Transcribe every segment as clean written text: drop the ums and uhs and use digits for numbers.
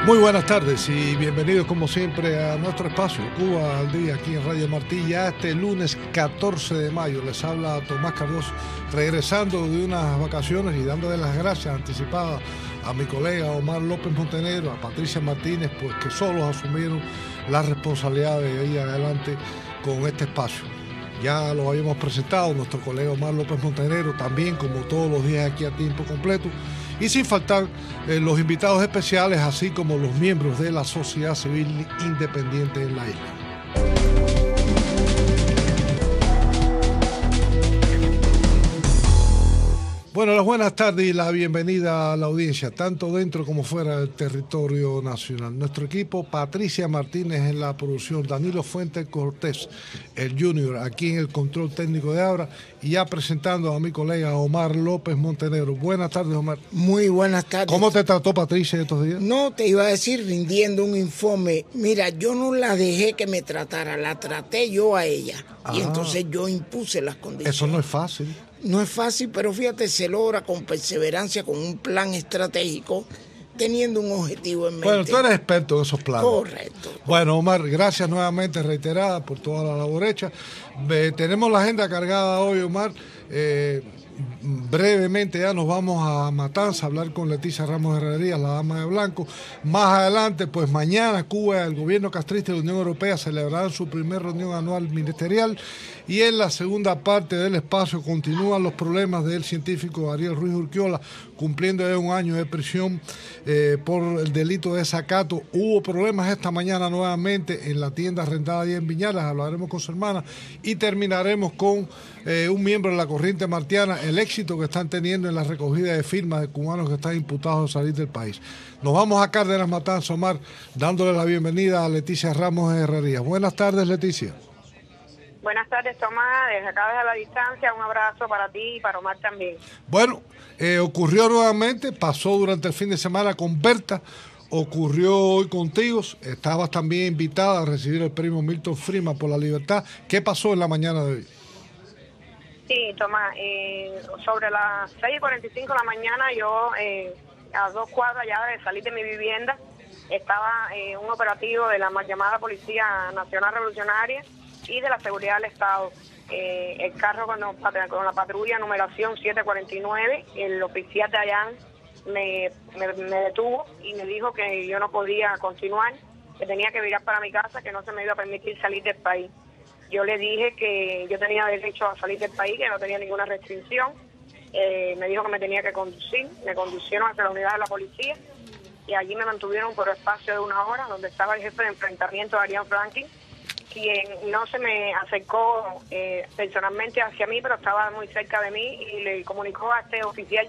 Muy buenas tardes y bienvenidos como siempre a nuestro espacio Cuba al Día aquí en Radio Martí. Ya este lunes 14 de mayo les habla Tomás Cardoso, regresando de unas vacaciones y dándole las gracias anticipadas a mi colega Omar López Montenegro, a Patricia Martínez, pues que solos asumieron la responsabilidad de ir adelante con este espacio. Ya lo habíamos presentado, nuestro colega Omar López Montenegro, también como todos los días aquí a tiempo completo, y sin faltar los invitados especiales, así como los miembros de la sociedad civil independiente en la isla. Bueno, las buenas tardes y la bienvenida a la audiencia, tanto dentro como fuera del territorio nacional. Nuestro equipo, Patricia Martínez en la producción, Danilo Fuentes Cortés, el Junior, aquí en el control técnico de Abra, y ya presentando a mi colega Omar López Montenegro. Buenas tardes, Omar. Muy buenas tardes. ¿Cómo te trató Patricia estos días? No, te iba a decir, rindiendo un informe. Mira, yo no la dejé que me tratara, la traté yo a ella. Y entonces yo impuse las condiciones. Eso no es fácil. No es fácil, pero fíjate, se logra con perseverancia, con un plan estratégico, teniendo un objetivo en mente. Bueno, tú eres experto en esos planes. Correcto. Bueno, Omar, gracias nuevamente, reiterada, por toda la labor hecha. Tenemos la agenda cargada hoy, Omar. Brevemente ya nos vamos a Matanza a hablar con Leticia Ramos Herrerías, la dama de blanco. Más adelante, pues mañana Cuba, el gobierno castrista y la Unión Europea celebrarán su primera reunión anual ministerial, y en la segunda parte del espacio continúan los problemas del científico Ariel Ruiz Urquiola, cumpliendo ya un año de prisión por el delito de desacato. Hubo problemas esta mañana nuevamente en la tienda arrendada allí en Viñales, hablaremos con su hermana, y terminaremos con un miembro de la corriente martiana, el éxito que están teniendo en la recogida de firmas de cubanos que están imputados a salir del país. Nos vamos a Cárdenas Matanza, Omar, dándole la bienvenida a Leticia Ramos Herrerías. Buenas tardes, Leticia. Buenas tardes, Tomás, desde acá desde la distancia, un abrazo para ti y para Omar también. Bueno, ocurrió nuevamente, pasó durante el fin de semana con Berta, ocurrió hoy contigo, estabas también invitada a recibir el premio Milton Friedman por la libertad. ¿Qué pasó en la mañana de hoy? Sí, Tomás, sobre las 6:45 de la mañana, yo a 2 cuadras ya de salir de mi vivienda, estaba un operativo de la mal llamada Policía Nacional Revolucionaria y de la Seguridad del Estado. El carro con la patrulla numeración 749, el oficial de allá me detuvo y me dijo que yo no podía continuar, que tenía que virar para mi casa, que no se me iba a permitir salir del país. Yo le dije que yo tenía derecho a salir del país, que no tenía ninguna restricción. Me dijo que me tenía que conducir, me conducieron hacia la unidad de la policía y allí me mantuvieron por espacio de 1 hora, donde estaba el jefe de enfrentamiento, Arián Franklin, quien no se me acercó personalmente hacia mí, pero estaba muy cerca de mí, y le comunicó a este oficial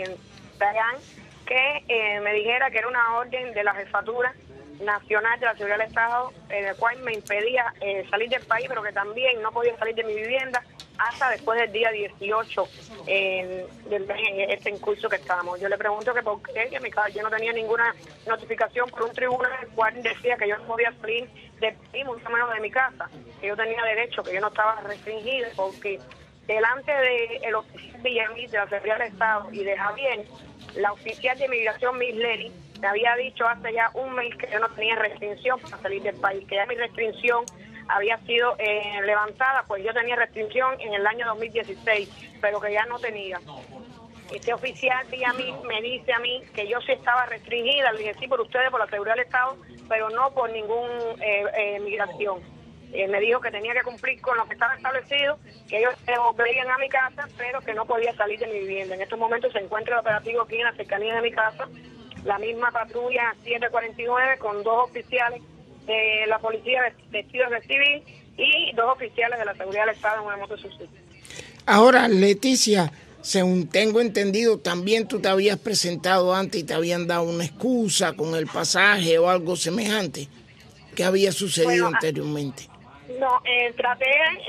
Dayan que me dijera que era una orden de la Jefatura Nacional de la Seguridad del Estado, en el cual me impedía salir del país, pero que también no podía salir de mi vivienda hasta después del día 18 en este incurso que estábamos. Yo le pregunto que por qué, que yo no tenía ninguna notificación por un tribunal el cual decía que yo no podía salir del país, mucho menos de mi casa, que yo tenía derecho, que yo no estaba restringida, porque delante del oficial Villamil de la Seguridad del Estado y de Javier, la oficial de inmigración Miss Lely me había dicho hace ya un mes que yo no tenía restricción para salir del país, que ya mi restricción había sido levantada, pues yo tenía restricción en el año 2016, pero que ya no tenía. Este oficial Villamil me dice a mí que yo sí estaba restringida. Le dije, sí, por ustedes, por la Seguridad del Estado, pero no por ningún migración. Me dijo que tenía que cumplir con lo que estaba establecido, que ellos se volverían a mi casa, pero que no podía salir de mi vivienda. En estos momentos se encuentra el operativo aquí en la cercanía de mi casa, la misma patrulla 749 con 2 oficiales de la policía vestidos de civil y 2 oficiales de la Seguridad del Estado en una moto Suzuki. Ahora, Leticia, según tengo entendido, también tú te habías presentado antes y te habían dado una excusa con el pasaje o algo semejante. ¿Qué había sucedido anteriormente? No, traté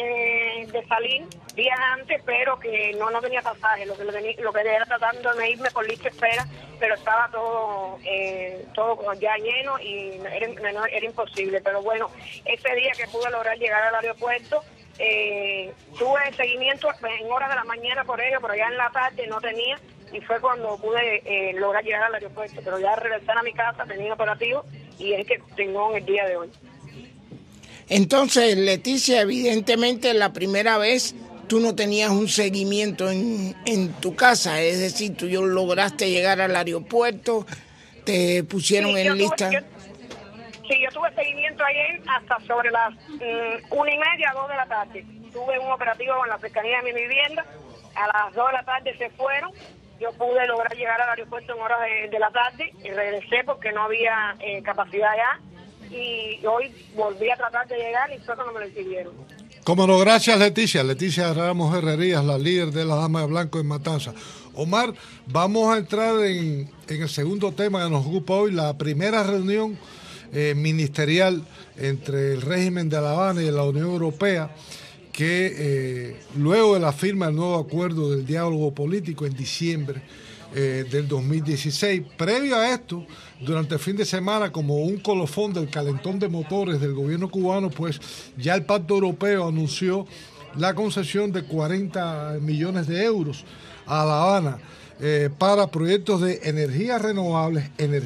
de salir días antes, pero que no tenía pasaje. Lo que era tratando de irme por lista de espera, pero estaba todo ya lleno y era imposible. Pero bueno, ese día que pude lograr llegar al aeropuerto, tuve seguimiento en horas de la mañana por ello, pero ya en la tarde no tenía y fue cuando pude lograr llegar al aeropuerto, pero ya regresar a mi casa tenía operativo y es que tengo en el día de hoy. Entonces, Leticia, evidentemente la primera vez tú no tenías un seguimiento en tu casa, es decir, tú lograste llegar al aeropuerto, te pusieron en lista. Yo tuve seguimiento ayer hasta sobre las 1:30, 2 de la tarde. Tuve un operativo en la cercanía de mi vivienda, a las 2 de la tarde se fueron, yo pude lograr llegar al aeropuerto en horas de la tarde y regresé porque no había capacidad ya, y hoy volví a tratar de llegar y fue cuando me lo exigieron. Cómo no, gracias Leticia. Leticia Ramos Herrerías, la líder de la Dama de Blanco en Matanza. Omar, vamos a entrar en el segundo tema que nos ocupa hoy, la primera reunión ministerial entre el régimen de La Habana y la Unión Europea, que luego de la firma del nuevo acuerdo del diálogo político en diciembre del 2016, previo a esto, durante el fin de semana, como un colofón del calentón de motores del gobierno cubano, pues ya el Pacto Europeo anunció la concesión de 40 millones de euros a La Habana para proyectos de energías renovables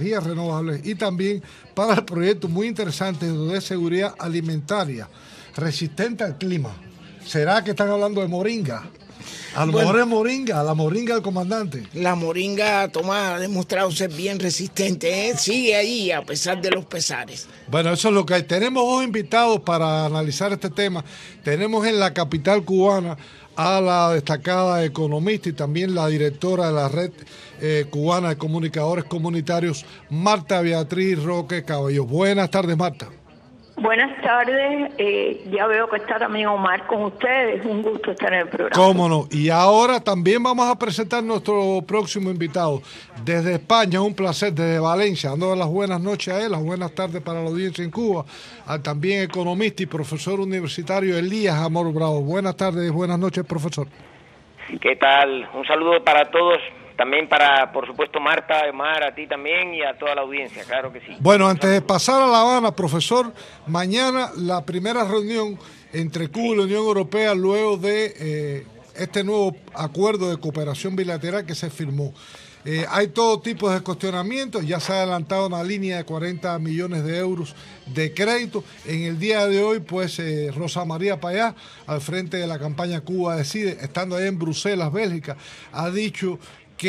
y también para proyectos muy interesantes de seguridad alimentaria, resistente al clima. ¿Será que están hablando de moringa? A lo mejor es moringa, la moringa del comandante. La moringa, Tomás, ha demostrado ser bien resistente, ¿eh? Sigue ahí a pesar de los pesares. Bueno, eso es lo que hay. Tenemos dos invitados para analizar este tema. Tenemos en la capital cubana a la destacada economista y también la directora de la Red Cubana de Comunicadores Comunitarios, Marta Beatriz Roque Caballos. Buenas tardes, Marta. Buenas tardes, ya veo que está también Omar con ustedes, un gusto estar en el programa. Cómo no, y ahora también vamos a presentar nuestro próximo invitado desde España, un placer, desde Valencia, dando las buenas noches a él, las buenas tardes para la audiencia en Cuba, al también economista y profesor universitario Elías Amor Bravo. Buenas tardes, buenas noches, profesor. ¿Qué tal? Un saludo para todos. También para, por supuesto, Marta, Omar, a ti también y a toda la audiencia, claro que sí. Bueno, antes de pasar a La Habana, profesor, mañana la primera reunión entre Cuba y la Unión Europea luego de este nuevo acuerdo de cooperación bilateral que se firmó. Hay todo tipo de cuestionamientos, ya se ha adelantado una línea de 40 millones de euros de crédito. En el día de hoy, pues, Rosa María Payá, al frente de la campaña Cuba Decide, estando ahí en Bruselas, Bélgica, ha dicho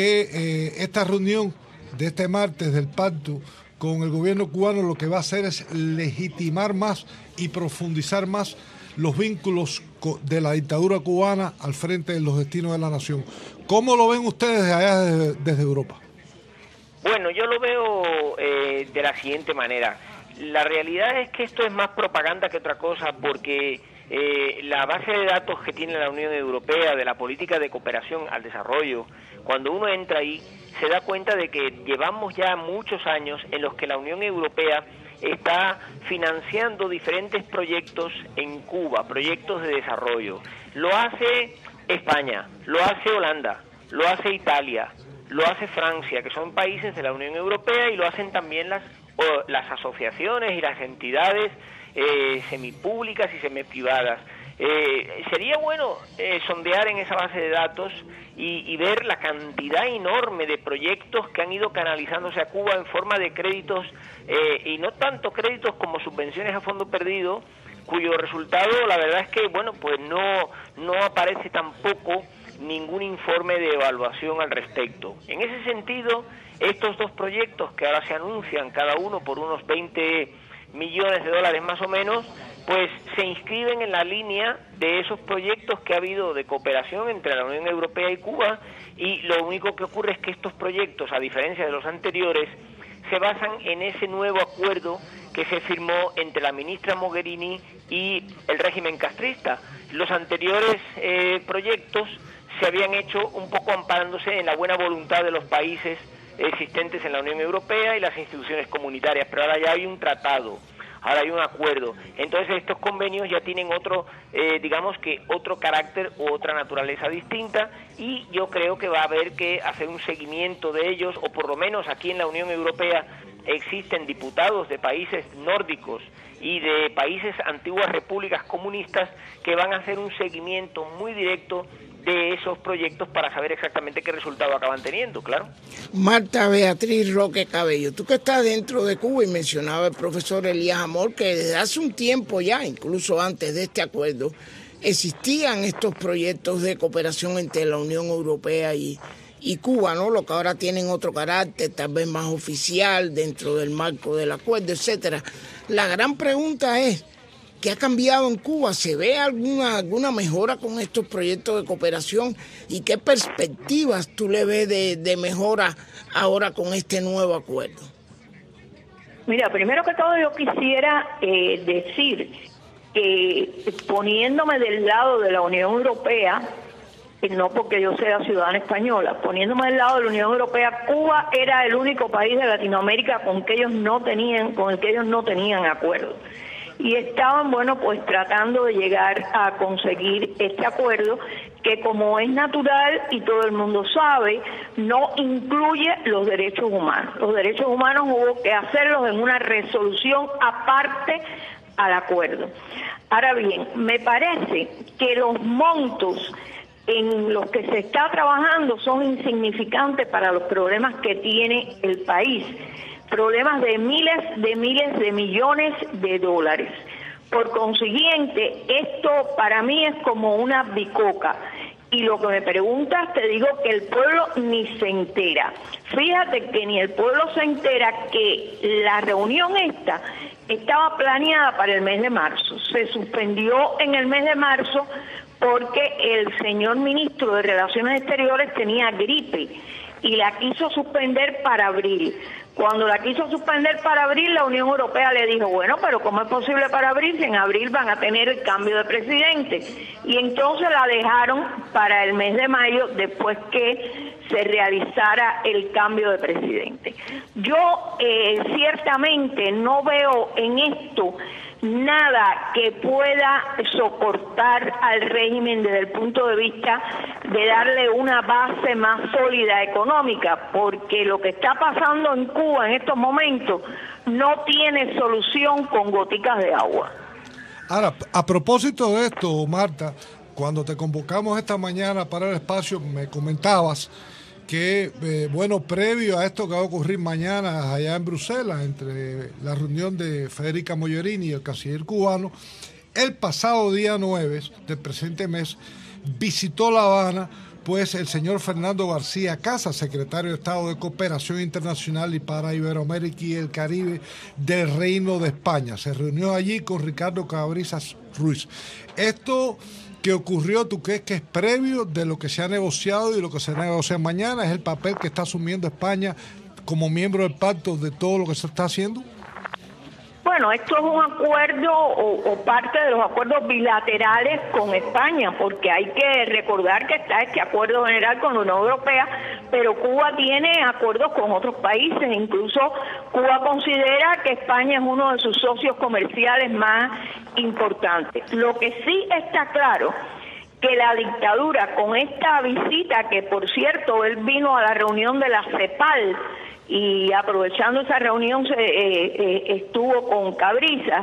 que esta reunión de este martes del pacto con el gobierno cubano lo que va a hacer es legitimar más y profundizar más los vínculos de la dictadura cubana al frente de los destinos de la nación. ¿Cómo lo ven ustedes allá desde Europa? Bueno, yo lo veo de la siguiente manera. La realidad es que esto es más propaganda que otra cosa, porque la base de datos que tiene la Unión Europea de la política de cooperación al desarrollo, cuando uno entra ahí, se da cuenta de que llevamos ya muchos años en los que la Unión Europea está financiando diferentes proyectos en Cuba, proyectos de desarrollo. Lo hace España, lo hace Holanda, lo hace Italia, lo hace Francia, que son países de la Unión Europea, y lo hacen también las asociaciones y las entidades semipúblicas y semiprivadas. Sería bueno sondear en esa base de datos y ver la cantidad enorme de proyectos que han ido canalizándose a Cuba en forma de créditos, y no tanto créditos como subvenciones a fondo perdido, cuyo resultado, la verdad es que, bueno, pues no aparece tampoco ningún informe de evaluación al respecto. En ese sentido, estos dos proyectos que ahora se anuncian, cada uno por unos 20 millones de dólares más o menos, pues se inscriben en la línea de esos proyectos que ha habido de cooperación entre la Unión Europea y Cuba, y lo único que ocurre es que estos proyectos, a diferencia de los anteriores, se basan en ese nuevo acuerdo que se firmó entre la ministra Mogherini y el régimen castrista. Los anteriores proyectos se habían hecho un poco amparándose en la buena voluntad de los países existentes en la Unión Europea y las instituciones comunitarias, pero ahora ya hay un tratado, ahora hay un acuerdo. Entonces estos convenios ya tienen otro, digamos que otro carácter u otra naturaleza distinta, y yo creo que va a haber que hacer un seguimiento de ellos, o por lo menos aquí en la Unión Europea existen diputados de países nórdicos y de países antiguas repúblicas comunistas que van a hacer un seguimiento muy directo de esos proyectos para saber exactamente qué resultado acaban teniendo, claro. Marta Beatriz Roque Cabello, tú que estás dentro de Cuba, y mencionaba el profesor Elías Amor que desde hace un tiempo ya, incluso antes de este acuerdo, existían estos proyectos de cooperación entre la Unión Europea y Cuba, ¿no? Lo que ahora tienen otro carácter, tal vez más oficial, dentro del marco del acuerdo, etcétera. La gran pregunta es, ¿qué ha cambiado en Cuba? ¿Se ve alguna mejora con estos proyectos de cooperación? ¿Y qué perspectivas tú le ves de mejora ahora con este nuevo acuerdo? Mira, primero que todo yo quisiera decir que poniéndome del lado de la Unión Europea, no porque yo sea ciudadana española, poniéndome del lado de la Unión Europea, Cuba era el único país de Latinoamérica con el que ellos no tenían acuerdo. Y estaban, pues tratando de llegar a conseguir este acuerdo que, como es natural y todo el mundo sabe, no incluye los derechos humanos. Los derechos humanos hubo que hacerlos en una resolución aparte al acuerdo. Ahora bien, me parece que los montos en los que se está trabajando son insignificantes para los problemas que tiene el país. Problemas de miles de millones de dólares. Por consiguiente, esto para mí es como una bicoca. Y lo que me preguntas, te digo que el pueblo ni se entera. Fíjate que ni el pueblo se entera que la reunión esta estaba planeada para el mes de marzo. Se suspendió en el mes de marzo porque el señor ministro de Relaciones Exteriores tenía gripe y la quiso suspender para abril. Cuando la quiso suspender para abril, la Unión Europea le dijo, bueno, pero ¿cómo es posible para abril si en abril van a tener el cambio de presidente? Y entonces la dejaron para el mes de mayo, después que se realizara el cambio de presidente. Yo ciertamente no veo en esto nada que pueda soportar al régimen desde el punto de vista de darle una base más sólida económica, porque lo que está pasando en Cuba en estos momentos no tiene solución con goticas de agua. Ahora, a propósito de esto, Marta, cuando te convocamos esta mañana para el espacio, me comentabas que, previo a esto que va a ocurrir mañana allá en Bruselas, entre la reunión de Federica Mogherini y el canciller cubano, el pasado día 9 del presente mes visitó La Habana pues el señor Fernando García Casas, secretario de Estado de Cooperación Internacional y para Iberoamérica y el Caribe del Reino de España. Se reunió allí con Ricardo Cabrizas Ruiz. Esto que ocurrió, ¿tú crees que es previo de lo que se ha negociado y lo que se negocia mañana? ¿Es el papel que está asumiendo España como miembro del pacto de todo lo que se está haciendo? Bueno, esto es un acuerdo o parte de los acuerdos bilaterales con España, porque hay que recordar que está este acuerdo general con la Unión Europea, pero Cuba tiene acuerdos con otros países. Incluso Cuba considera que España es uno de sus socios comerciales más importantes. Lo que sí está claro, que la dictadura, con esta visita, que por cierto él vino a la reunión de la CEPAL, y aprovechando esa reunión estuvo con Cabrizas,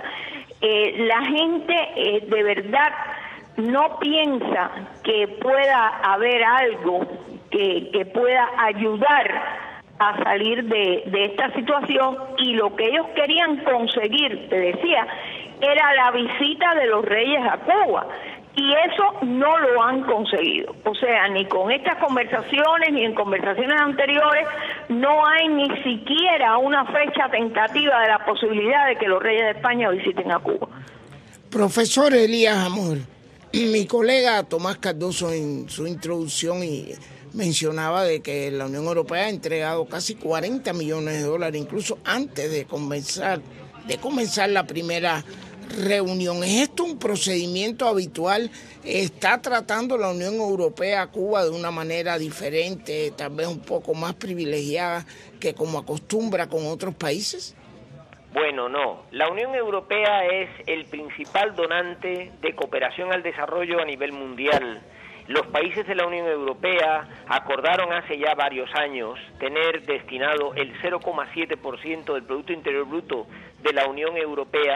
la gente de verdad no piensa que pueda haber algo que pueda ayudar a salir de esta situación, y lo que ellos querían conseguir, te decía, era la visita de los reyes a Cuba. Y eso no lo han conseguido. O sea, ni con estas conversaciones, ni en conversaciones anteriores, no hay ni siquiera una fecha tentativa de la posibilidad de que los reyes de España visiten a Cuba. Profesor Elías Amor, mi colega Tomás Cardoso en su introducción mencionaba de que la Unión Europea ha entregado casi 40 millones de dólares, incluso antes de comenzar la primera reunión. ¿Es esto un procedimiento habitual? ¿Está tratando la Unión Europea a Cuba de una manera diferente, tal vez un poco más privilegiada que como acostumbra con otros países? Bueno, no. La Unión Europea es el principal donante de cooperación al desarrollo a nivel mundial. Los países de la Unión Europea acordaron hace ya varios años tener destinado el 0,7% del Producto Interior Bruto de la Unión Europea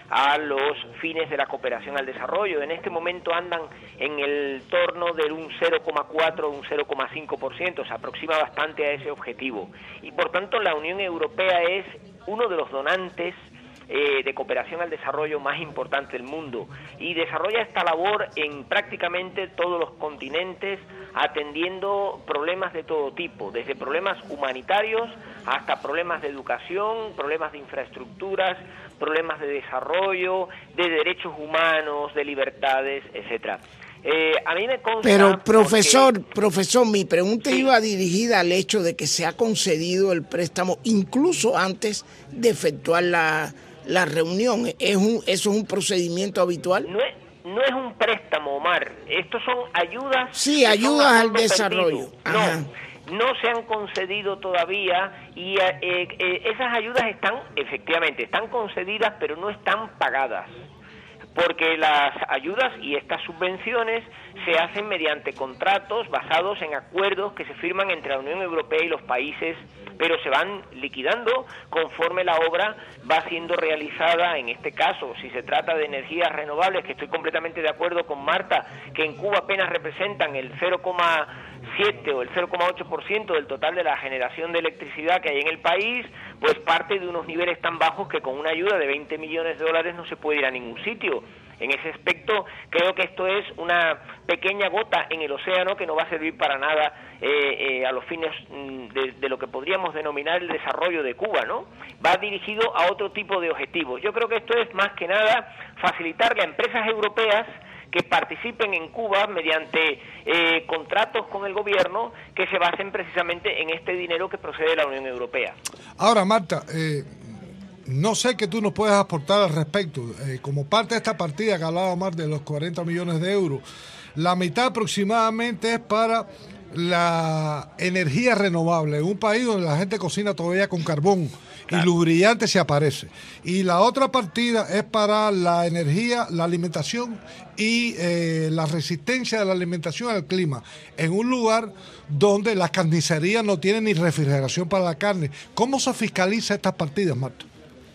a los fines de la cooperación al desarrollo. En este momento andan en el torno de un 0,4 o un 0,5%, se aproxima bastante a ese objetivo. Y por tanto la Unión Europea es uno de los donantes de cooperación al desarrollo más importante del mundo y desarrolla esta labor en prácticamente todos los continentes, atendiendo problemas de todo tipo, desde problemas humanitarios hasta problemas de educación, problemas de infraestructuras, problemas de desarrollo, de derechos humanos, de libertades, etcétera. A mí me consta... Pero, profesor, mi pregunta iba dirigida al hecho de que se ha concedido el préstamo incluso antes de efectuar la reunión. ¿Eso es un procedimiento habitual? No es un préstamo, Omar. Estos son ayudas... Sí, ayudas al desarrollo. No se han concedido todavía y esas ayudas están concedidas, pero no están pagadas. Porque las ayudas y estas subvenciones se hacen mediante contratos basados en acuerdos que se firman entre la Unión Europea y los países, pero se van liquidando conforme la obra va siendo realizada. En este caso, si se trata de energías renovables, que estoy completamente de acuerdo con Marta, que en Cuba apenas representan el 0,7 o el 0,8% del total de la generación de electricidad que hay en el país, pues parte de unos niveles tan bajos que con una ayuda de $20 millones no se puede ir a ningún sitio. En ese aspecto creo que esto es una pequeña gota en el océano que no va a servir para nada a los fines de lo que podríamos denominar el desarrollo de Cuba, ¿no? Va dirigido a otro tipo de objetivos. Yo creo que esto es más que nada facilitarle a empresas europeas que participen en Cuba mediante contratos con el gobierno que se basen precisamente en este dinero que procede de la Unión Europea. Ahora, Marta, no sé qué tú nos puedes aportar al respecto. Como parte de esta partida que hablaba Omar de los 40 millones de euros, la mitad aproximadamente es para la energía renovable, en un país donde la gente cocina todavía con carbón. Claro. Y luz brillante se aparece. Y la otra partida es para la energía, la alimentación y la resistencia de la alimentación al clima, en un lugar donde las carnicerías no tienen ni refrigeración para la carne. ¿Cómo se fiscaliza estas partidas, Marta?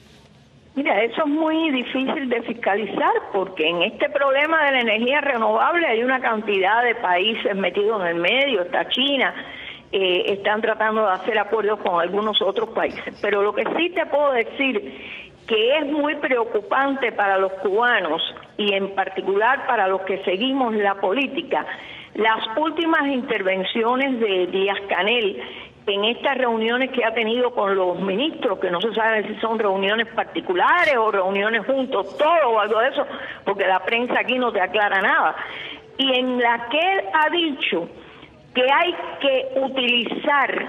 Mira, eso es muy difícil de fiscalizar porque en este problema de la energía renovable hay una cantidad de países metidos en el medio, está China, están tratando de hacer acuerdos con algunos otros países. Pero lo que sí te puedo decir que es muy preocupante para los cubanos y en particular para los que seguimos la política, las últimas intervenciones de Díaz-Canel en estas reuniones que ha tenido con los ministros, que no se sabe si son reuniones particulares o reuniones juntos, todo o algo de eso, porque la prensa aquí no te aclara nada, y en la que él ha dicho que hay que utilizar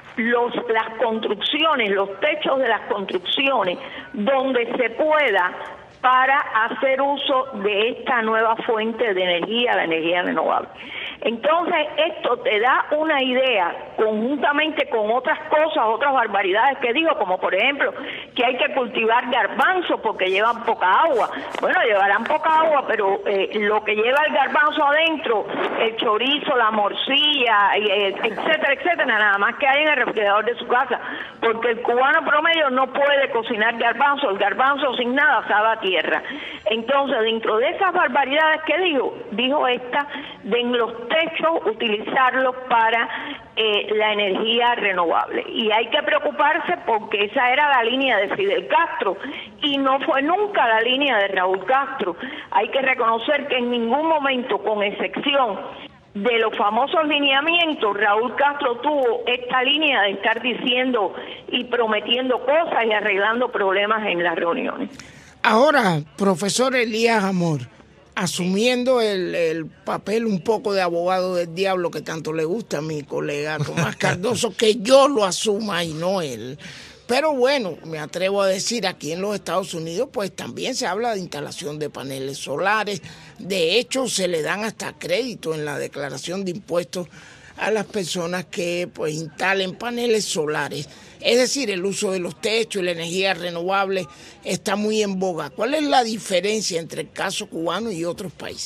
las construcciones, los techos de las construcciones, donde se pueda para hacer uso de esta nueva fuente de energía, la energía renovable. Entonces, esto te da una idea, conjuntamente con otras cosas, otras barbaridades que digo, como por ejemplo, que hay que cultivar garbanzo porque llevan poca agua. Bueno, llevarán poca agua, pero lo que lleva el garbanzo adentro, el chorizo, la morcilla, etcétera, etcétera, nada más que hay en el refrigerador de su casa, porque el cubano promedio no puede cocinar garbanzo, el garbanzo sin nada sabe a tierra. Entonces, dentro de esas barbaridades que dijo esta, de en los techos utilizarlos para la energía renovable. Y hay que preocuparse porque esa era la línea de Fidel Castro y no fue nunca la línea de Raúl Castro. Hay que reconocer que en ningún momento, con excepción de los famosos lineamientos, Raúl Castro tuvo esta línea de estar diciendo y prometiendo cosas y arreglando problemas en las reuniones. Ahora, profesor Elías Amor, asumiendo el papel un poco de abogado del diablo que tanto le gusta a mi colega Tomás Cardoso, que yo lo asuma y no él. Pero bueno, me atrevo a decir, aquí en los Estados Unidos pues también se habla de instalación de paneles solares. De hecho, se le dan hasta crédito en la declaración de impuestos a las personas que pues instalen paneles solares. Es decir, el uso de los techos y la energía renovable está muy en boga. ¿Cuál es la diferencia entre el caso cubano y otros países?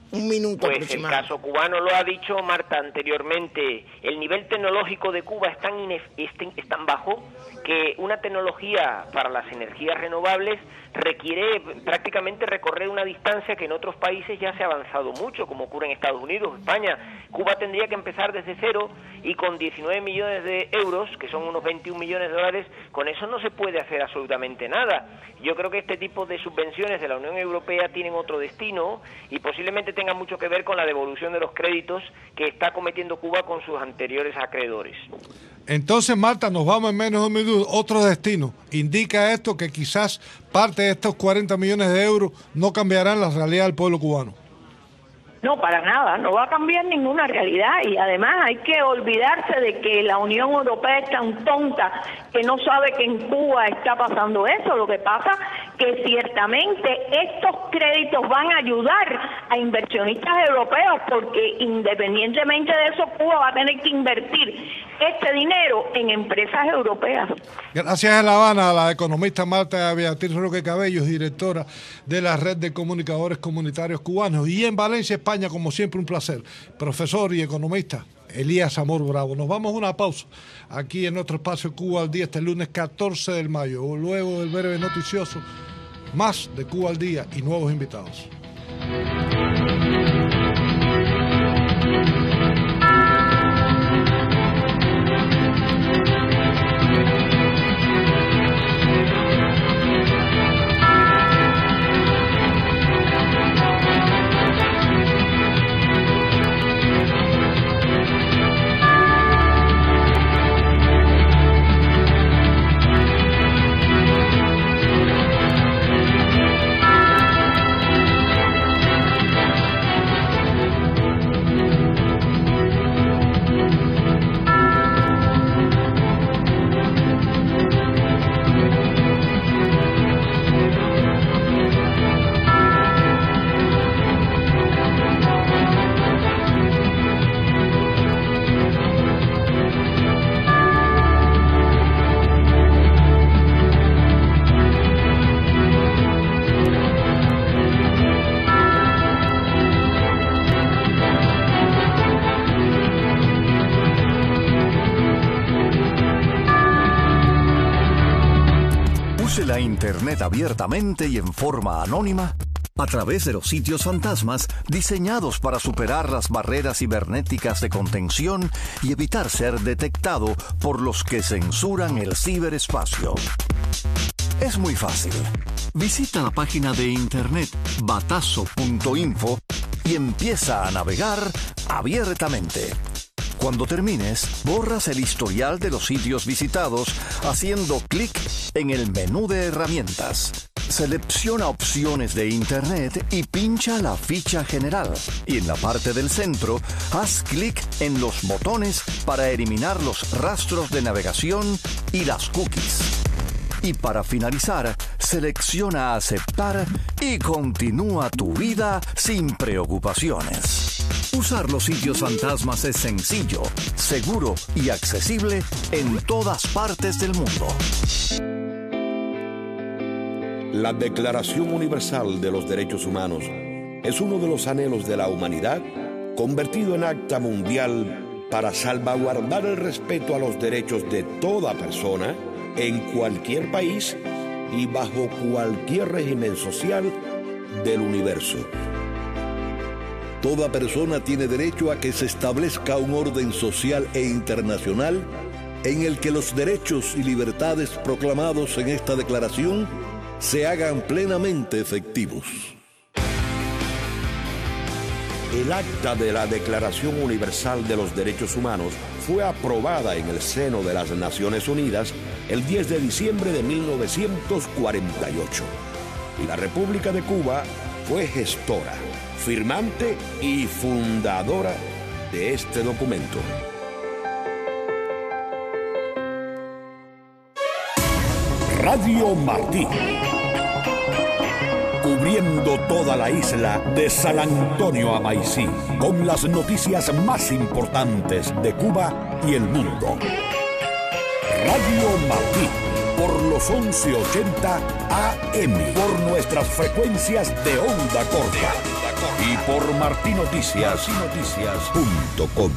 Un minuto Pues aproximado. el caso cubano lo ha dicho Marta anteriormente. El nivel tecnológico de Cuba es tan bajo que una tecnología para las energías renovables requiere prácticamente recorrer una distancia que en otros países ya se ha avanzado mucho, como ocurre en Estados Unidos, España. Cuba tendría que empezar desde cero y con 19 millones de euros, que son unos 21 millones de dólares, con eso no se puede hacer absolutamente nada. Yo creo que este tipo de subvenciones de la Unión Europea tienen otro destino y posiblemente tengan mucho que ver con la devolución de los créditos que está cometiendo Cuba con sus anteriores acreedores. Entonces, Marta, nos vamos en menos de un minuto. Otro destino. ¿Indica esto que quizás parte de estos 40 millones de euros no cambiarán la realidad del pueblo cubano? No, para nada, no va a cambiar ninguna realidad y además hay que olvidarse de que la Unión Europea es tan tonta que no sabe que en Cuba está pasando eso. Lo que pasa que ciertamente estos créditos van a ayudar a inversionistas europeos porque independientemente de eso Cuba va a tener que invertir este dinero en empresas europeas. Gracias a La Habana, a la economista Marta Beatriz Roque Cabello, directora de la Red de Comunicadores Comunitarios Cubanos. Y en Valencia, España, como siempre, un placer. Profesor y economista Elías Amor Bravo. Nos vamos a una pausa aquí en nuestro espacio Cuba al Día este lunes 14 de mayo. Luego del breve noticioso, más de Cuba al Día y nuevos invitados. La Internet abiertamente y en forma anónima a través de los sitios fantasmas diseñados para superar las barreras cibernéticas de contención y evitar ser detectado por los que censuran el ciberespacio. Es muy fácil. Visita la página de internet batazo.info y empieza a navegar abiertamente. Cuando termines, borras el historial de los sitios visitados haciendo clic en el menú de herramientas. Selecciona opciones de Internet y pincha la ficha general. Y en la parte del centro, haz clic en los botones para eliminar los rastros de navegación y las cookies. Y para finalizar, selecciona aceptar y continúa tu vida sin preocupaciones. Usar los sitios fantasmas es sencillo, seguro y accesible en todas partes del mundo. La Declaración Universal de los Derechos Humanos es uno de los anhelos de la humanidad convertido en acta mundial para salvaguardar el respeto a los derechos de toda persona en cualquier país y bajo cualquier régimen social del universo. Toda persona tiene derecho a que se establezca un orden social e internacional en el que los derechos y libertades proclamados en esta declaración se hagan plenamente efectivos. El acta de la Declaración Universal de los Derechos Humanos fue aprobada en el seno de las Naciones Unidas el 10 de diciembre de 1948. Y la República de Cuba fue gestora, firmante y fundadora de este documento. Radio Martí, cubriendo toda la isla de San Antonio a Maicí, con las noticias más importantes de Cuba y el mundo. Radio Martí, por los 1180 AM, por nuestras frecuencias de onda corta. y por martinoticias.com.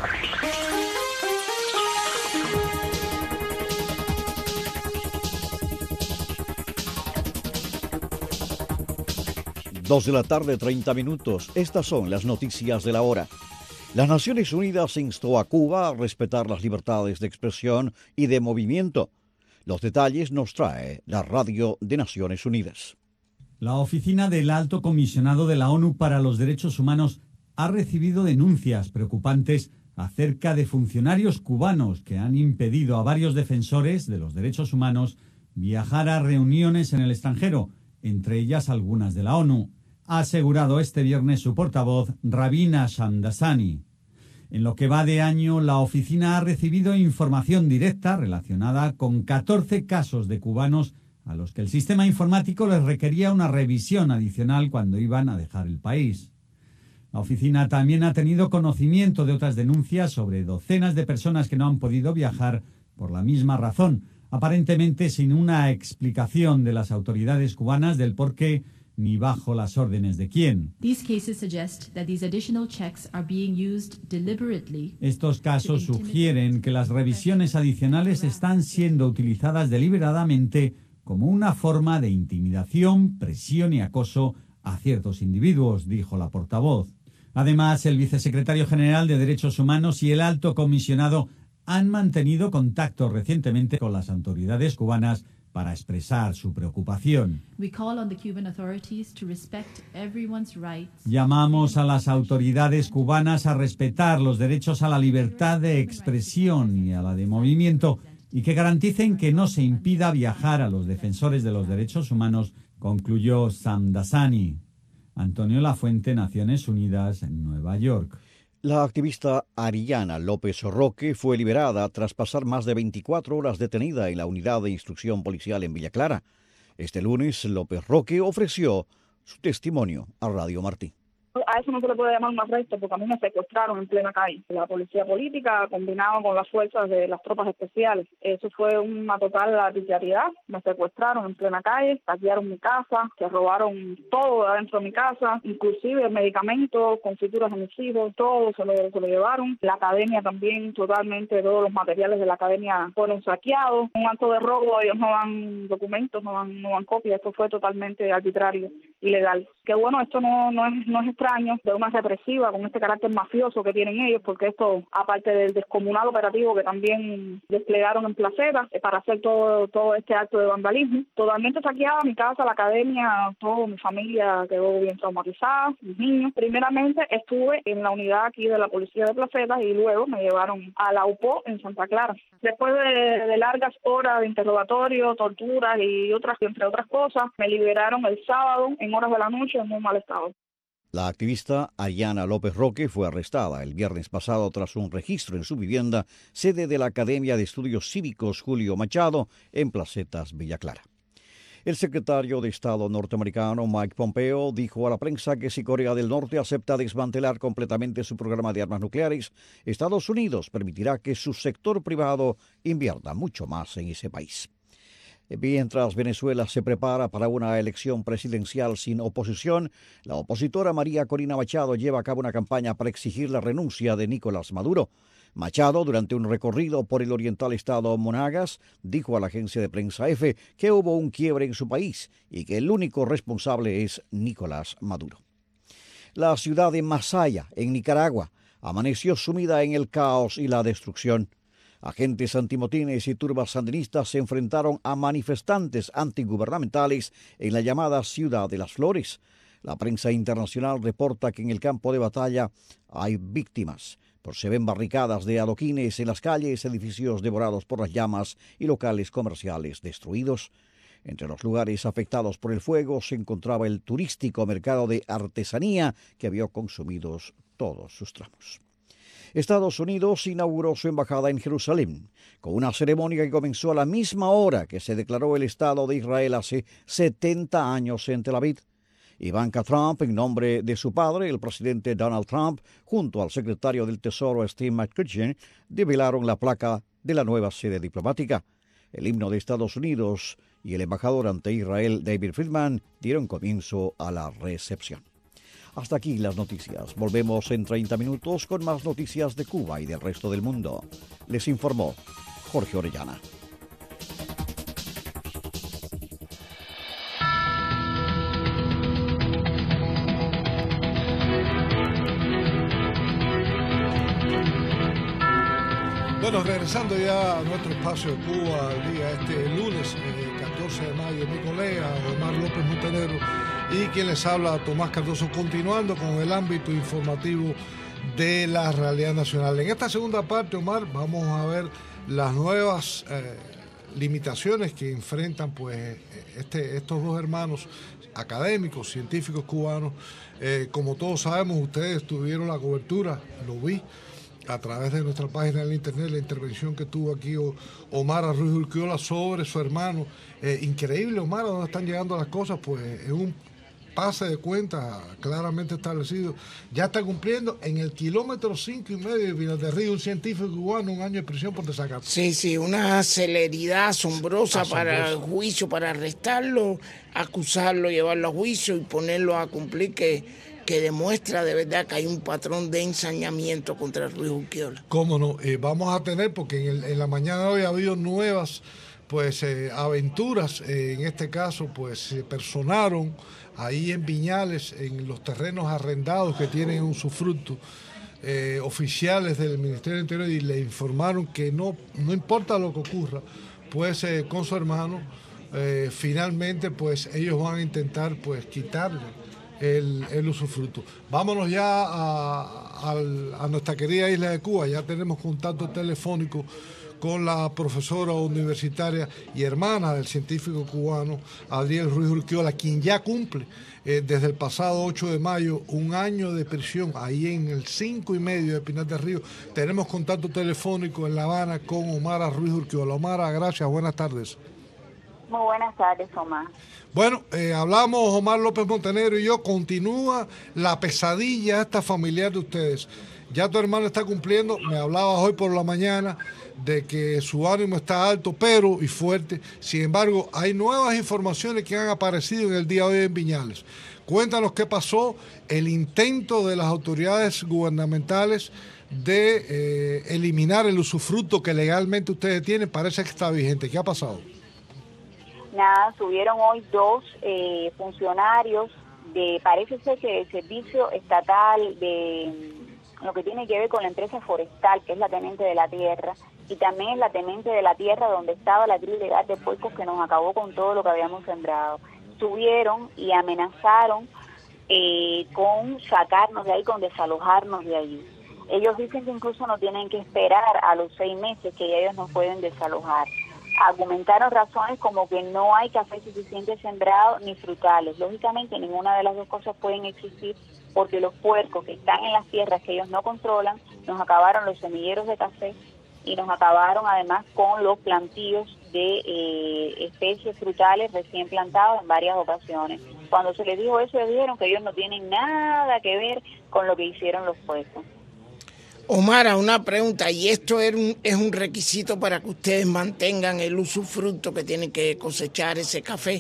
2:30 p.m. Estas son las noticias de la hora. Las Naciones Unidas instó a Cuba a respetar las libertades de expresión y de movimiento. Los detalles nos trae la Radio de Naciones Unidas. La Oficina del Alto Comisionado de la ONU para los Derechos Humanos ha recibido denuncias preocupantes acerca de funcionarios cubanos que han impedido a varios defensores de los derechos humanos viajar a reuniones en el extranjero, entre ellas algunas de la ONU, ha asegurado este viernes su portavoz, Rabina Shamdasani. En lo que va de año, la oficina ha recibido información directa relacionada con 14 casos de cubanos a los que el sistema informático les requería una revisión adicional cuando iban a dejar el país. La oficina también ha tenido conocimiento de otras denuncias sobre docenas de personas que no han podido viajar por la misma razón, aparentemente sin una explicación de las autoridades cubanas del por qué ni bajo las órdenes de quién. Estos casos sugieren que las revisiones adicionales están siendo utilizadas deliberadamente como una forma de intimidación, presión y acoso a ciertos individuos, dijo la portavoz. Además, el vicesecretario general de Derechos Humanos y el alto comisionado han mantenido contacto recientemente con las autoridades cubanas para expresar su preocupación. Llamamos a las autoridades cubanas a respetar los derechos a la libertad de expresión y a la de movimiento y que garanticen que no se impida viajar a los defensores de los derechos humanos, concluyó Shamdasani. Antonio Lafuente, Naciones Unidas, en Nueva York. La activista Ariana López Roque fue liberada tras pasar más de 24 horas detenida en la unidad de instrucción policial en Villa Clara. Este lunes, López Roque ofreció su testimonio a Radio Martí. A eso no se le puede llamar un arresto porque a mí me secuestraron en plena calle. La policía política combinado con las fuerzas de las tropas especiales. Eso fue una total arbitrariedad. Me secuestraron en plena calle, saquearon mi casa, se robaron todo adentro de mi casa, inclusive medicamentos, confituras de mis hijos, todo se lo llevaron. La academia también, totalmente todos los materiales de la academia fueron saqueados. Un acto de robo, ellos no dan documentos, no dan copias. Esto fue totalmente arbitrario, ilegal. Que bueno, esto no es extraño de una represiva con este carácter mafioso que tienen ellos, porque esto, aparte del descomunal operativo que también desplegaron en Placeta para hacer todo este acto de vandalismo, totalmente saqueada mi casa, la academia, toda mi familia quedó bien traumatizada, mis niños. Primeramente estuve en la unidad aquí de la policía de Placeta y luego me llevaron a la UPO en Santa Clara. Después de largas horas de interrogatorio, torturas y entre otras cosas, me liberaron el sábado en horas de la noche en muy mal estado. La activista Ariana López Roque fue arrestada el viernes pasado tras un registro en su vivienda, sede de la Academia de Estudios Cívicos Julio Machado, en Placetas, Villa Clara. El secretario de Estado norteamericano Mike Pompeo dijo a la prensa que si Corea del Norte acepta desmantelar completamente su programa de armas nucleares, Estados Unidos permitirá que su sector privado invierta mucho más en ese país. Mientras Venezuela se prepara para una elección presidencial sin oposición, la opositora María Corina Machado lleva a cabo una campaña para exigir la renuncia de Nicolás Maduro. Machado, durante un recorrido por el oriental estado Monagas, dijo a la agencia de prensa EFE que hubo un quiebre en su país y que el único responsable es Nicolás Maduro. La ciudad de Masaya, en Nicaragua, amaneció sumida en el caos y la destrucción. Agentes antimotines y turbas sandinistas se enfrentaron a manifestantes antigubernamentales en la llamada Ciudad de las Flores. La prensa internacional reporta que en el campo de batalla hay víctimas, pues se ven barricadas de adoquines en las calles, edificios devorados por las llamas y locales comerciales destruidos. Entre los lugares afectados por el fuego se encontraba el turístico mercado de artesanía que vio consumidos todos sus tramos. Estados Unidos inauguró su embajada en Jerusalén, con una ceremonia que comenzó a la misma hora que se declaró el Estado de Israel hace 70 años en Tel Aviv. Ivanka Trump, en nombre de su padre, el presidente Donald Trump, junto al secretario del Tesoro Steve Mnuchin, develaron la placa de la nueva sede diplomática. El himno de Estados Unidos y el embajador ante Israel, David Friedman, dieron comienzo a la recepción. Hasta aquí las noticias. Volvemos en 30 minutos con más noticias de Cuba y del resto del mundo. Les informó Jorge Orellana. Bueno, regresando ya a nuestro espacio de Cuba, el día lunes 14 de mayo, mi colega Omar López Montenegro y quien les habla, Tomás Cardoso, continuando con el ámbito informativo de la realidad nacional. En esta segunda parte, Omar, vamos a ver las nuevas limitaciones que enfrentan pues estos dos hermanos académicos, científicos cubanos. Como todos sabemos, ustedes tuvieron la cobertura, lo vi a través de nuestra página en internet, la intervención que tuvo aquí Omar Ruiz Urquiola sobre su hermano. Increíble, Omar, ¿a dónde están llegando las cosas? Pues en un pase de cuentas claramente establecido, ya está cumpliendo en el kilómetro 5,5 de Pinar del Río un científico cubano 1 año de prisión por desacato. Sí, una celeridad asombrosa para el juicio, para arrestarlo, acusarlo, llevarlo a juicio y ponerlo a cumplir, que demuestra de verdad que hay un patrón de ensañamiento contra Ruiz Urquiola. ¿Cómo no? Vamos a tener, porque en la mañana de hoy ha habido nuevas aventuras. En este caso, pues se personaron ahí en Viñales, en los terrenos arrendados que tienen usufructo, oficiales del Ministerio del Interior, y le informaron que no importa lo que ocurra, pues con su hermano, finalmente pues ellos van a intentar pues quitarle el usufructo. Vámonos ya a nuestra querida isla de Cuba. Ya tenemos contacto telefónico con la profesora universitaria y hermana del científico cubano Adriel Ruiz Urquiola, quien ya cumple desde el pasado 8 de mayo 1 año de prisión ahí en el 5,5 de Pinar del Río. Tenemos contacto telefónico en La Habana con Omar Ruiz Urquiola. Omar, gracias, buenas tardes. Muy buenas tardes, Omar. Bueno, hablamos Omar López Montenegro y yo. Continúa la pesadilla esta familiar de ustedes. Ya tu hermano está cumpliendo, me hablabas hoy por la mañana de que su ánimo está alto, pero y fuerte. Sin embargo, hay nuevas informaciones que han aparecido en el día de hoy en Viñales. Cuéntanos qué pasó, el intento de las autoridades gubernamentales de eliminar el usufructo que legalmente ustedes tienen, parece que está vigente. ¿Qué ha pasado? Nada, subieron hoy 2 funcionarios parece ser que del servicio estatal de lo que tiene que ver con la empresa forestal, que es la tenente de la tierra, y también es la tenente de la tierra donde estaba la cría ilegal de puercos que nos acabó con todo lo que habíamos sembrado. Subieron y amenazaron con sacarnos de ahí, con desalojarnos de allí. Ellos dicen que incluso no tienen que esperar a los 6 meses, que ya ellos no pueden desalojar. Argumentaron razones como que no hay café suficiente sembrado ni frutales. Lógicamente ninguna de las dos cosas pueden existir, porque los puercos que están en las tierras que ellos no controlan nos acabaron los semilleros de café y nos acabaron además con los plantíos de especies frutales recién plantados en varias ocasiones. Cuando se les dijo eso, les dijeron que ellos no tienen nada que ver con lo que hicieron los puercos. Omar, una pregunta, ¿y esto es un requisito para que ustedes mantengan el usufructo que tienen que cosechar ese café?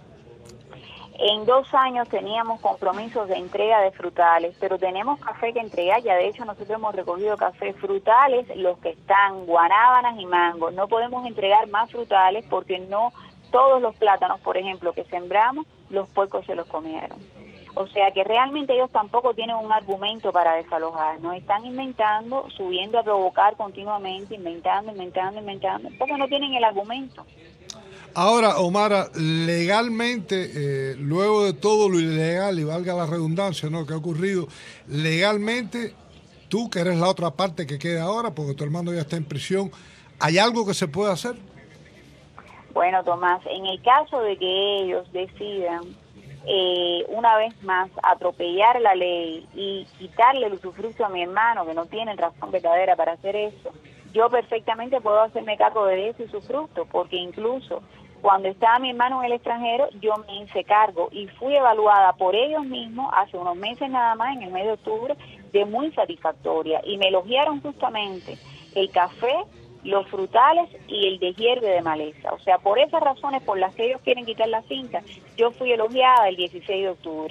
En 2 años teníamos compromisos de entrega de frutales, pero tenemos café que entregar. Ya de hecho nosotros hemos recogido café frutales, los que están guanábanas y mangos. No podemos entregar más frutales porque no todos los plátanos, por ejemplo, que sembramos, los puercos se los comieron. O sea que realmente ellos tampoco tienen un argumento para desalojar. Nos están inventando, subiendo a provocar continuamente, inventando, porque no tienen el argumento. Ahora, Omar, legalmente, luego de todo lo ilegal, y valga la redundancia, ¿no?, que ha ocurrido, legalmente, tú que eres la otra parte que queda ahora, porque tu hermano ya está en prisión, ¿hay algo que se puede hacer? Bueno, Tomás, en el caso de que ellos decidan una vez más atropellar la ley y quitarle el usufructo a mi hermano, que no tienen razón verdadera para hacer eso, yo perfectamente puedo hacerme cargo de ese usufructo, porque incluso cuando estaba mi hermano en el extranjero, yo me hice cargo y fui evaluada por ellos mismos hace unos meses nada más, en el mes de octubre, de muy satisfactoria, y me elogiaron justamente el café, los frutales y el deshierve de maleza. O sea, por esas razones por las que ellos quieren quitar la finca, yo fui elogiada el 16 de octubre,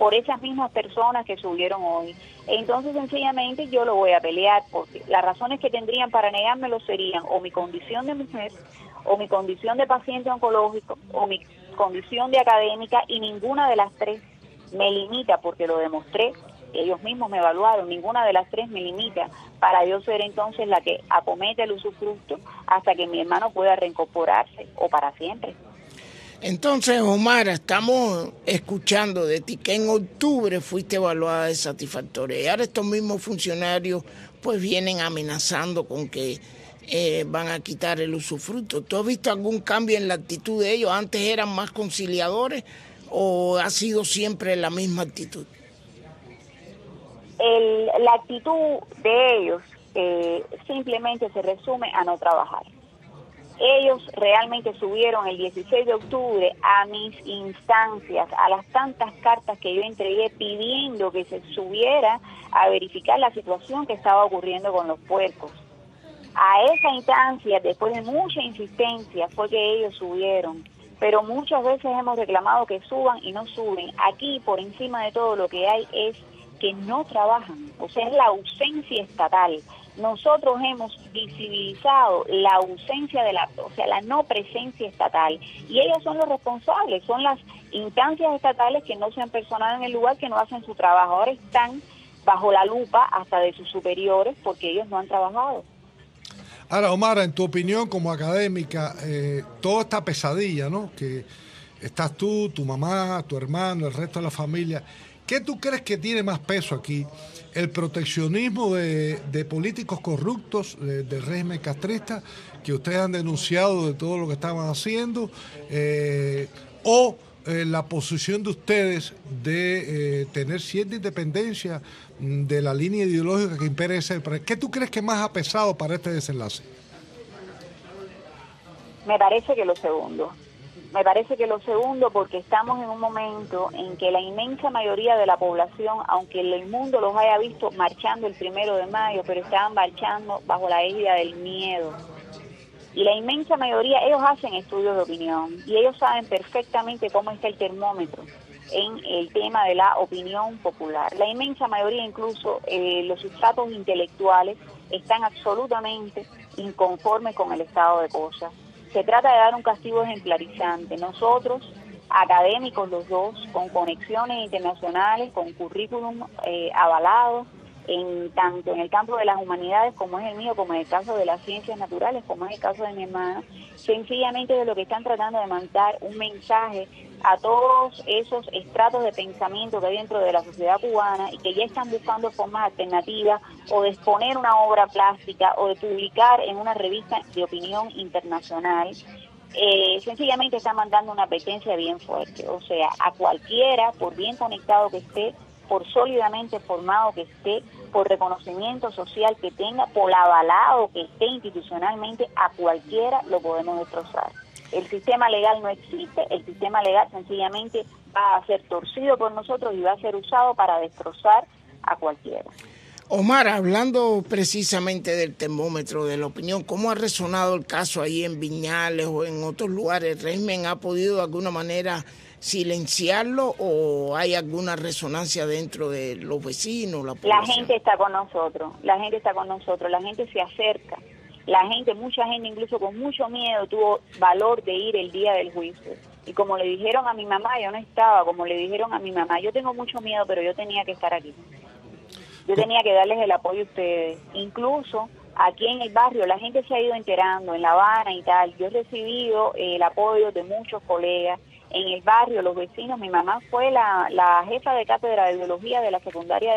por esas mismas personas que subieron hoy. Entonces, sencillamente, yo lo voy a pelear, porque las razones que tendrían para negármelo serían o mi condición de mujer, o mi condición de paciente oncológico, o mi condición de académica, y ninguna de las tres me limita, porque lo demostré, ellos mismos me evaluaron, ninguna de las tres me limita para yo ser entonces la que acomete el usufructo hasta que mi hermano pueda reincorporarse, o para siempre. Entonces, Omar, estamos escuchando de ti que en octubre fuiste evaluada de satisfactoria y ahora estos mismos funcionarios pues vienen amenazando con que van a quitar el usufructo. ¿Tú has visto algún cambio en la actitud de ellos? ¿Antes eran más conciliadores o ha sido siempre la misma actitud? La actitud de ellos simplemente se resume a no trabajar. Ellos realmente subieron el 16 de octubre a mis instancias, a las tantas cartas que yo entregué pidiendo que se subiera a verificar la situación que estaba ocurriendo con los puercos. A esa instancia, después de mucha insistencia, fue que ellos subieron. Pero muchas veces hemos reclamado que suban y no suben. Aquí, por encima de todo, lo que hay es que no trabajan, o sea, es la ausencia estatal. Nosotros hemos visibilizado la ausencia de la no presencia estatal, y ellos son los responsables, son las instancias estatales que no se han personado en el lugar, que no hacen su trabajo. Ahora están bajo la lupa hasta de sus superiores porque ellos no han trabajado. Ahora, Omar, en tu opinión como académica, toda esta pesadilla, ¿no? Que estás tú, tu mamá, tu hermano, el resto de la familia, ¿qué tú crees que tiene más peso aquí? ¿El proteccionismo de políticos corruptos del régimen castrista que ustedes han denunciado de todo lo que estaban haciendo? ¿O la posición de ustedes de tener cierta independencia de la línea ideológica que impera ese país? ¿Qué tú crees que más ha pesado para este desenlace? Me parece que lo segundo. Me parece que lo segundo, porque estamos en un momento en que la inmensa mayoría de la población, aunque el mundo los haya visto marchando el 1 de mayo, pero estaban marchando bajo la égida del miedo. Y la inmensa mayoría, ellos hacen estudios de opinión y ellos saben perfectamente cómo está el termómetro en el tema de la opinión popular. La inmensa mayoría, incluso los sustratos intelectuales, están absolutamente inconformes con el estado de cosas. Se trata de dar un castigo ejemplarizante. Nosotros, académicos los dos, con conexiones internacionales, con currículum avalados, tanto en el campo de las humanidades, como es el mío, como en el caso de las ciencias naturales, como es el caso de mi hermana, sencillamente de lo que están tratando de mandar un mensaje a todos esos estratos de pensamiento que hay dentro de la sociedad cubana y que ya están buscando formas alternativas o de exponer una obra plástica o de publicar en una revista de opinión internacional. Sencillamente están mandando una advertencia bien fuerte, o sea, a cualquiera, por bien conectado que esté, por sólidamente formado que esté, por reconocimiento social que tenga, por avalado que esté institucionalmente, a cualquiera lo podemos destrozar. El sistema legal no existe, el sistema legal sencillamente va a ser torcido por nosotros y va a ser usado para destrozar a cualquiera. Omar, hablando precisamente del termómetro de la opinión, ¿cómo ha resonado el caso ahí en Viñales o en otros lugares? ¿El régimen ha podido de alguna manera silenciarlo o hay alguna resonancia dentro de los vecinos, la población? La gente está con nosotros, la gente se acerca, mucha gente incluso con mucho miedo tuvo valor de ir el día del juicio. Y como le dijeron a mi mamá, yo no estaba, como le dijeron a mi mamá, yo tengo mucho miedo, pero yo tenía que estar aquí. Yo tenía que darles el apoyo a ustedes. Incluso aquí en el barrio la gente se ha ido enterando, en La Habana y tal. Yo he recibido el apoyo de muchos colegas. En el barrio, los vecinos, mi mamá fue la jefa de cátedra de biología de la secundaria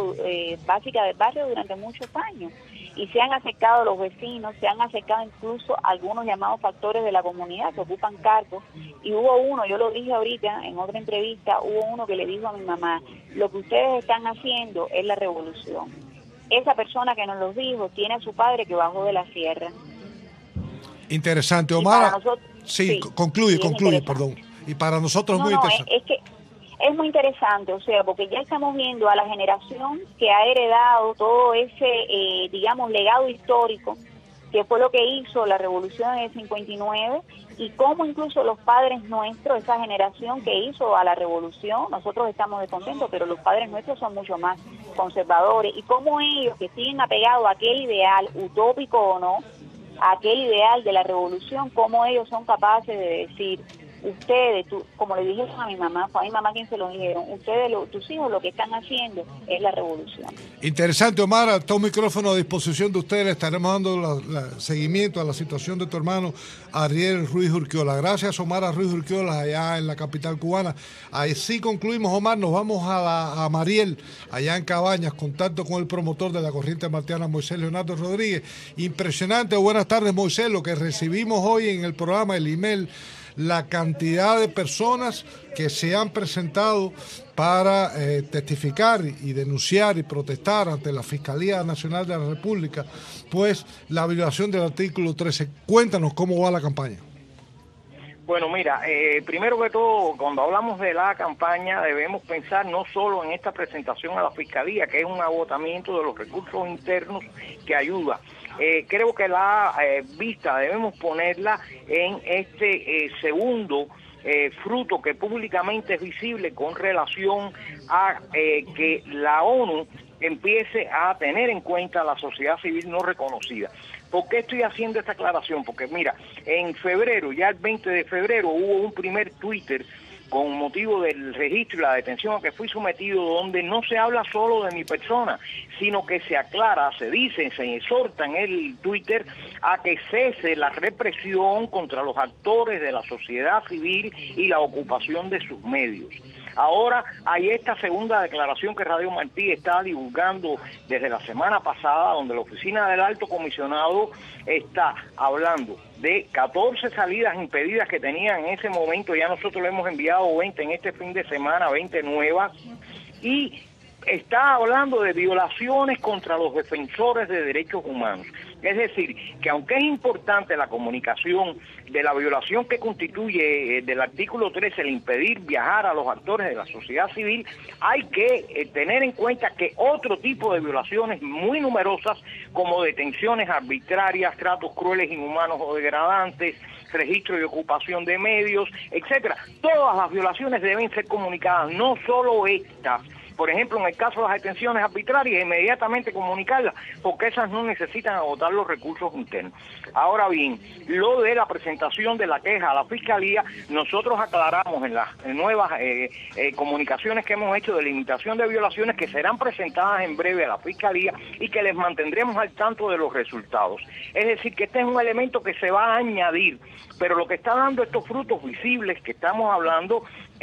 básica del barrio durante muchos años. Y se han acercado los vecinos, se han acercado incluso algunos llamados factores de la comunidad que ocupan cargos. Y hubo uno, yo lo dije ahorita en otra entrevista, hubo uno que le dijo a mi mamá, lo que ustedes están haciendo es la revolución. Esa persona que nos lo dijo tiene a su padre que bajó de la sierra. Interesante, Omar. Sí, concluye, perdón. Y para nosotros es muy interesante. Es que es muy interesante, o sea, porque ya estamos viendo a la generación que ha heredado todo ese, legado histórico qué fue lo que hizo la revolución en el 59 y cómo incluso los padres nuestros, esa generación que hizo a la revolución, nosotros estamos descontentos, pero los padres nuestros son mucho más conservadores, y cómo ellos que siguen apegados a aquel ideal, utópico o no, a aquel ideal de la revolución, cómo ellos son capaces de decir, ustedes, como le dijeron a mi mamá, fue a mi mamá quien se lo dijeron, ustedes, tus hijos, lo que están haciendo es la revolución. Interesante, Omar, está un micrófono a disposición de ustedes, le estaremos dando seguimiento a la situación de tu hermano Ariel Ruiz Urquiola. Gracias, Omar Ruiz Urquiola, allá en la capital cubana. Así concluimos, Omar, nos vamos a Mariel, allá en Cabañas, contacto con el promotor de la corriente martiana, Moisés Leonardo Rodríguez. Impresionante, buenas tardes, Moisés, lo que recibimos hoy en el programa, el email, la cantidad de personas que se han presentado para testificar y denunciar y protestar ante la Fiscalía Nacional de la República, pues la violación del artículo 13. Cuéntanos cómo va la campaña. Bueno, mira, primero que todo, cuando hablamos de la campaña debemos pensar no solo en esta presentación a la Fiscalía, que es un agotamiento de los recursos internos que ayuda. Creo que la vista debemos ponerla en este segundo fruto que públicamente es visible con relación a que la ONU empiece a tener en cuenta a la sociedad civil no reconocida. ¿Por qué estoy haciendo esta aclaración? Porque mira, en febrero, ya el 20 de febrero, hubo un primer Twitter con motivo del registro y la detención a que fui sometido, donde no se habla solo de mi persona, sino que se aclara, se dice, se exhorta en el Twitter a que cese la represión contra los actores de la sociedad civil y la ocupación de sus medios. Ahora hay esta segunda declaración que Radio Martí está divulgando desde la semana pasada, donde la Oficina del Alto Comisionado está hablando de 14 salidas impedidas que tenían en ese momento. Ya nosotros le hemos enviado 20 en este fin de semana, 20 nuevas, y está hablando de violaciones contra los defensores de derechos humanos. Es decir, que aunque es importante la comunicación de la violación que constituye del artículo 13, el impedir viajar a los actores de la sociedad civil, hay que tener en cuenta que otro tipo de violaciones muy numerosas, como detenciones arbitrarias, tratos crueles, inhumanos o degradantes, registro y ocupación de medios, etcétera, todas las violaciones deben ser comunicadas, no solo estas. Por ejemplo, en el caso de las detenciones arbitrarias, inmediatamente comunicarlas, porque esas no necesitan agotar los recursos internos. Ahora bien, lo de la presentación de la queja a la Fiscalía, nosotros aclaramos en las nuevas comunicaciones que hemos hecho de limitación de violaciones, que serán presentadas en breve a la Fiscalía y que les mantendremos al tanto de los resultados. Es decir, que este es un elemento que se va a añadir, pero lo que está dando estos frutos visibles que estamos hablando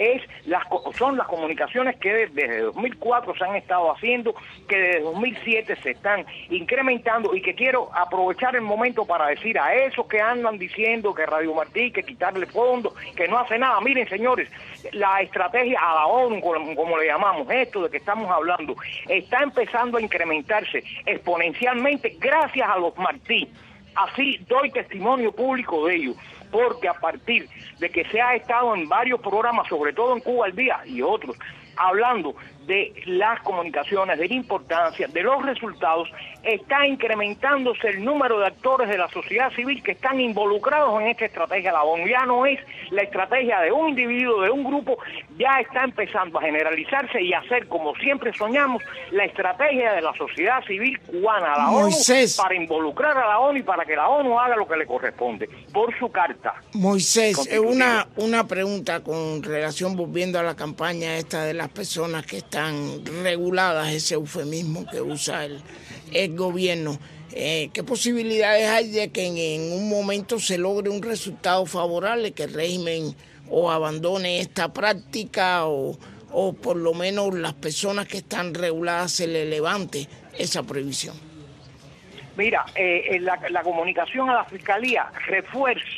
son las comunicaciones que desde 2004 se han estado haciendo, que desde 2007 se están incrementando, y que quiero aprovechar el momento para decir a esos que andan diciendo que Radio Martí, que quitarle fondos, que no hace nada. Miren, señores, la estrategia a la ONU, como le llamamos, esto de que estamos hablando, está empezando a incrementarse exponencialmente gracias a los Martí. Así doy testimonio público de ello, porque a partir de que se ha estado en varios programas, sobre todo en Cuba al Día y otros, hablando de las comunicaciones, de la importancia, de los resultados, está incrementándose el número de actores de la sociedad civil que están involucrados en esta estrategia de la ONU. Ya no es la estrategia de un individuo, de un grupo, ya está empezando a generalizarse y a ser, como siempre soñamos, la estrategia de la sociedad civil cubana, la Moisés, ONU, para involucrar a la ONU y para que la ONU haga lo que le corresponde, por su carta. Moisés, una pregunta con relación, volviendo a la campaña esta de las personas que están reguladas, ese eufemismo que usa el gobierno. ¿Qué posibilidades hay de que en un momento se logre un resultado favorable, que el régimen o abandone esta práctica o por lo menos las personas que están reguladas se le levante esa prohibición? Mira, la comunicación a la Fiscalía refuerza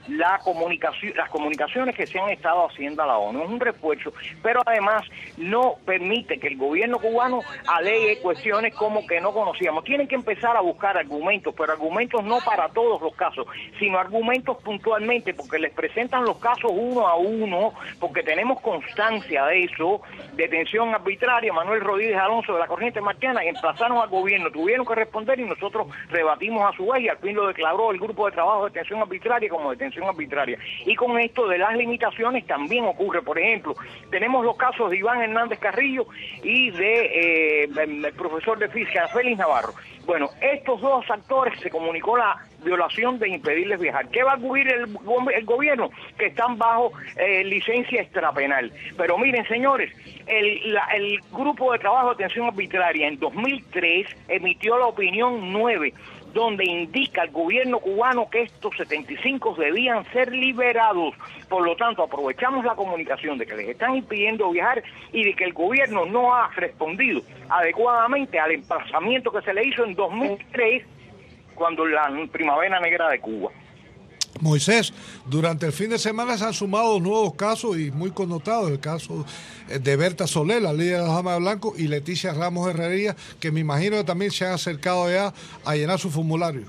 las comunicaciones que se han estado haciendo a la ONU. Es un refuerzo, pero además no permite que el gobierno cubano alegue cuestiones como que no conocíamos. Tienen que empezar a buscar argumentos, pero argumentos no para todos los casos, sino argumentos puntualmente, porque les presentan los casos uno a uno, porque tenemos constancia de eso. Detención arbitraria, Manuel Rodríguez Alonso de la Corriente Martiana, emplazaron al gobierno, tuvieron que responder y nosotros rebatimos a su vez, y al fin lo declaró el grupo de trabajo de detención arbitraria como detención arbitraria. Y con esto de las limitaciones también ocurre. Por ejemplo, tenemos los casos de Iván Hernández Carrillo y de el profesor de física Félix Navarro. Bueno, estos dos actores se comunicó la violación de impedirles viajar. ¿Qué va a cubrir el gobierno? Que están bajo licencia extrapenal. Pero miren, señores, el grupo de trabajo de detención arbitraria en 2003 emitió la opinión 9, donde indica al gobierno cubano que estos 75 debían ser liberados. Por lo tanto, aprovechamos la comunicación de que les están impidiendo viajar y de que el gobierno no ha respondido adecuadamente al emplazamiento que se le hizo en 2003, cuando la Primavera Negra de Cuba. Moisés, durante el fin de semana se han sumado nuevos casos y muy connotados, el caso de Berta Soler, la líder de la Dama de Blanco, y Leticia Ramos Herrería, que me imagino que también se han acercado ya a llenar su formulario.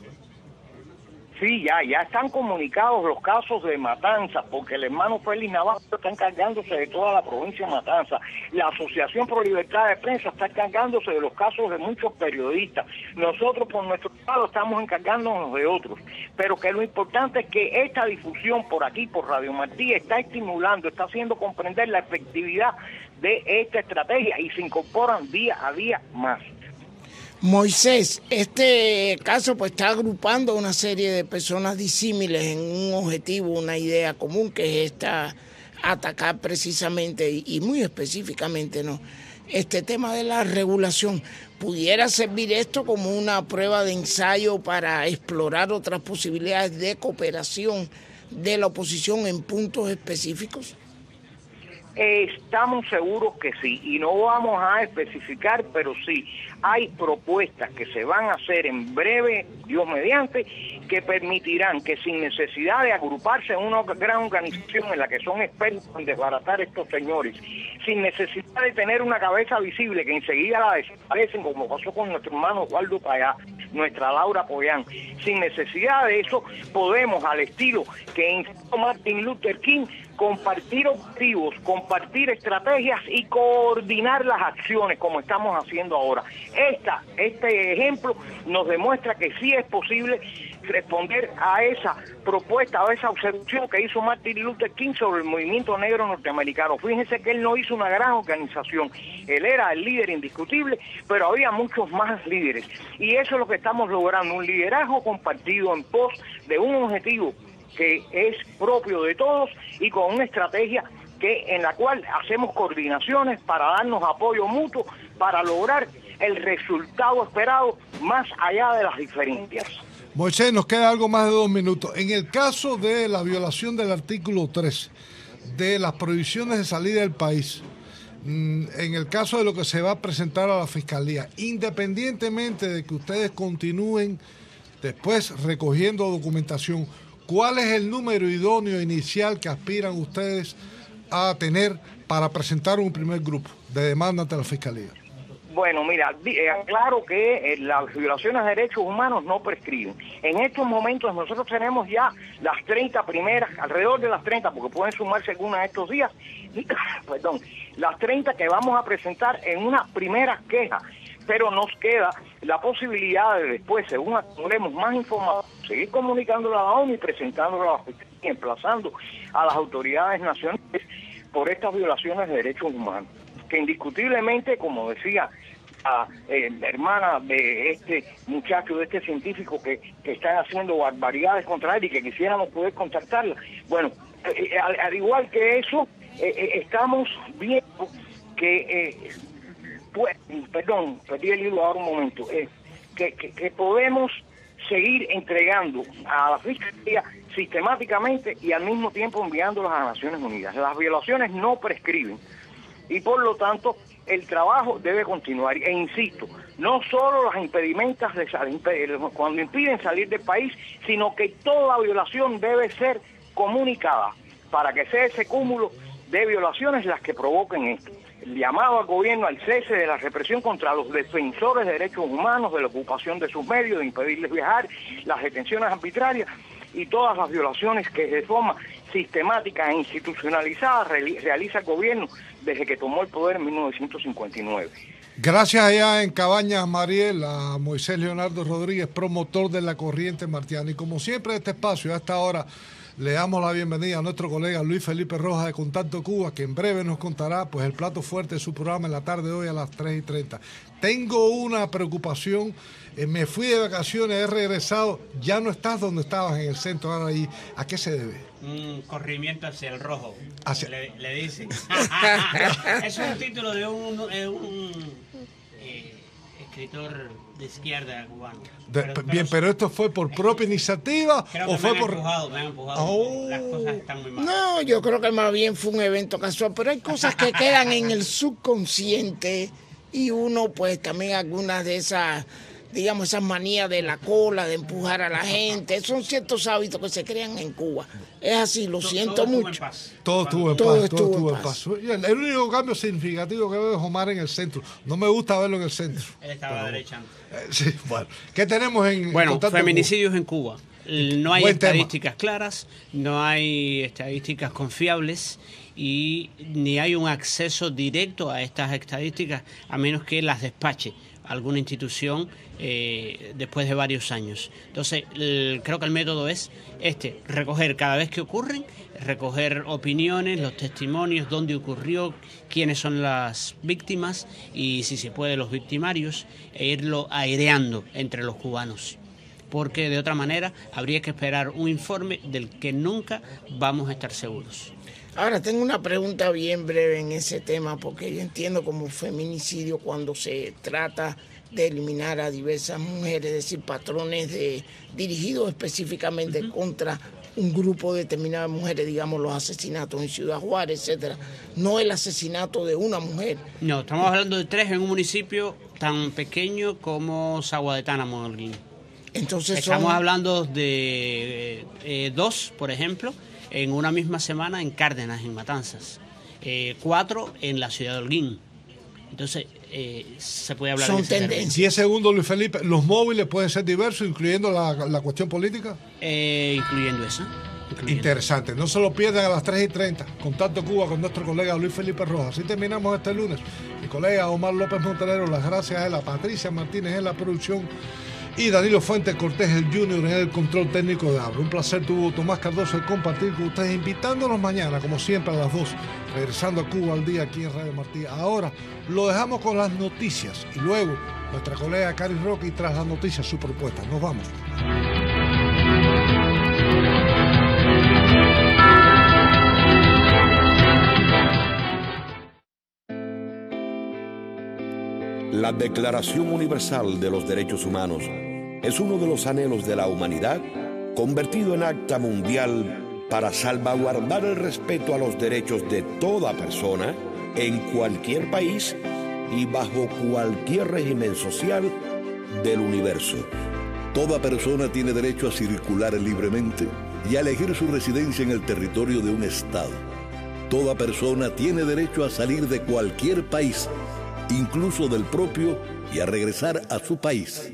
Sí, ya están comunicados los casos de Matanza, porque el hermano Félix Navarro está encargándose de toda la provincia de Matanza. La Asociación Pro Libertad de Prensa está encargándose de los casos de muchos periodistas. Nosotros, por nuestro lado, estamos encargándonos de otros. Pero que lo importante es que esta difusión por aquí, por Radio Martí, está estimulando, está haciendo comprender la efectividad de esta estrategia y se incorporan día a día más. Moisés, este caso pues está agrupando una serie de personas disímiles en un objetivo, una idea común, que es esta, atacar precisamente y muy específicamente, ¿no?, este tema de la regulación. ¿Pudiera servir esto como una prueba de ensayo para explorar otras posibilidades de cooperación de la oposición en puntos específicos? Estamos seguros que sí, y no vamos a especificar, pero sí, hay propuestas que se van a hacer en breve, Dios mediante, que permitirán que sin necesidad de agruparse en una gran organización en la que son expertos en desbaratar estos señores, sin necesidad de tener una cabeza visible que enseguida la desaparecen, como pasó con nuestro hermano Waldo Payá, nuestra Laura Pollán, sin necesidad de eso, podemos, al estilo que instó Martin Luther King, compartir objetivos, compartir estrategias y coordinar las acciones como estamos haciendo ahora. Este ejemplo nos demuestra que sí es posible responder a esa propuesta, a esa observación que hizo Martin Luther King sobre el movimiento negro norteamericano. Fíjense que él no hizo una gran organización, él era el líder indiscutible, pero había muchos más líderes. Y eso es lo que estamos logrando, un liderazgo compartido en pos de un objetivo que es propio de todos y con una estrategia en la cual hacemos coordinaciones para darnos apoyo mutuo para lograr el resultado esperado más allá de las diferencias. Moisés, nos queda algo más de 2 minutos. En el caso de la violación del artículo 3, de las prohibiciones de salida del país, en el caso de lo que se va a presentar a la Fiscalía, independientemente de que ustedes continúen después recogiendo documentación, ¿cuál es el número idóneo inicial que aspiran ustedes a tener para presentar un primer grupo de demanda ante la Fiscalía? Bueno, mira, claro que las violaciones de derechos humanos no prescriben. En estos momentos nosotros tenemos ya las 30 primeras, alrededor de las 30, porque pueden sumarse algunas estos días, perdón, las 30 que vamos a presentar en una primera queja. Pero nos queda la posibilidad de después, según acumulemos más información, seguir comunicándola a la ONU y presentándola a la Fiscalía, emplazando a las autoridades nacionales por estas violaciones de derechos humanos, que indiscutiblemente, como decía la hermana de este muchacho, de este científico que están haciendo barbaridades contra él y que quisiéramos poder contactarla. Bueno, al igual que eso, estamos viendo que... perdón, perdí el hilo ahora un momento, que podemos seguir entregando a la Fiscalía sistemáticamente y al mismo tiempo enviándolas a Naciones Unidas. Las violaciones no prescriben y por lo tanto el trabajo debe continuar. E insisto, no solo las impedimentas cuando impiden salir del país, sino que toda violación debe ser comunicada para que sea ese cúmulo de violaciones las que provoquen esto. El llamado al gobierno al cese de la represión contra los defensores de derechos humanos, de la ocupación de sus medios, de impedirles viajar, las detenciones arbitrarias y todas las violaciones que de forma sistemática e institucionalizada realiza el gobierno desde que tomó el poder en 1959. Gracias allá en Cabañas, Mariel, a Moisés Leonardo Rodríguez, promotor de la corriente martiana. Y como siempre, este espacio, a esta hora, le damos la bienvenida a nuestro colega Luis Felipe Rojas de Contacto Cuba, que en breve nos contará pues el plato fuerte de su programa en la tarde de hoy a las 3:30. Tengo una preocupación, me fui de vacaciones, he regresado, ya no estás donde estabas en el centro, ahora ahí. ¿A qué se debe? Un corrimiento hacia el rojo, le dicen. Es un título de un escritor de izquierda cubano. Pero esto fue por propia iniciativa o fue por... Me han empujado. Las cosas están muy mal. No, yo creo que más bien fue un evento casual, pero hay cosas que quedan en el subconsciente y uno pues también algunas de esas, digamos, esas manías de la cola, de empujar a la gente, son ciertos hábitos que se crean en Cuba. Es así, lo siento mucho. Todo estuvo en paz. El único cambio significativo que veo es Omar en el centro. No me gusta verlo en el centro. Él estaba derechando. Sí, bueno. ¿Qué tenemos en Bueno, feminicidios en Cuba. No hay estadísticas claras, no hay estadísticas confiables y ni hay un acceso directo a estas estadísticas a menos que las despache alguna institución después de varios años. Entonces, creo que el método es recoger cada vez que ocurren, recoger opiniones, los testimonios, dónde ocurrió, quiénes son las víctimas y, si se puede, los victimarios, e irlo aireando entre los cubanos. Porque de otra manera habría que esperar un informe del que nunca vamos a estar seguros. Ahora, tengo una pregunta bien breve en ese tema, porque yo entiendo como feminicidio cuando se trata de eliminar a diversas mujeres, es decir, patrones dirigidos específicamente contra un grupo determinado de mujeres, digamos los asesinatos en Ciudad Juárez, etcétera, no el asesinato de una mujer. No, estamos hablando de 3 en un municipio tan pequeño como Sagua de Tánamo, Holguín. Entonces estamos hablando de 2, por ejemplo, en una misma semana en Cárdenas, en Matanzas, 4 en la ciudad de Holguín. Entonces, se puede hablar de tendencias. 10 segundos, Luis Felipe. ¿Los móviles pueden ser diversos, incluyendo la cuestión política? Incluyendo eso. Interesante. No se lo pierdan a las 3:30. Contacto Cuba con nuestro colega Luis Felipe Rojas. Así terminamos este lunes. Mi colega Omar López Montenegro, las gracias a él, a Patricia Martínez en la producción y Danilo Fuentes Cortés, el Junior, en el control técnico de Abra. Un placer tuvo Tomás Cardoso de compartir con ustedes, invitándonos mañana, como siempre, a las 2, regresando a Cuba al día aquí en Radio Martí. Ahora lo dejamos con las noticias y luego nuestra colega Cari Roque, y tras las noticias su propuesta. Nos vamos. La Declaración Universal de los Derechos Humanos es uno de los anhelos de la humanidad convertido en acta mundial para salvaguardar el respeto a los derechos de toda persona en cualquier país y bajo cualquier régimen social del universo. Toda persona tiene derecho a circular libremente y a elegir su residencia en el territorio de un estado. Toda persona tiene derecho a salir de cualquier país, incluso del propio, y a regresar a su país.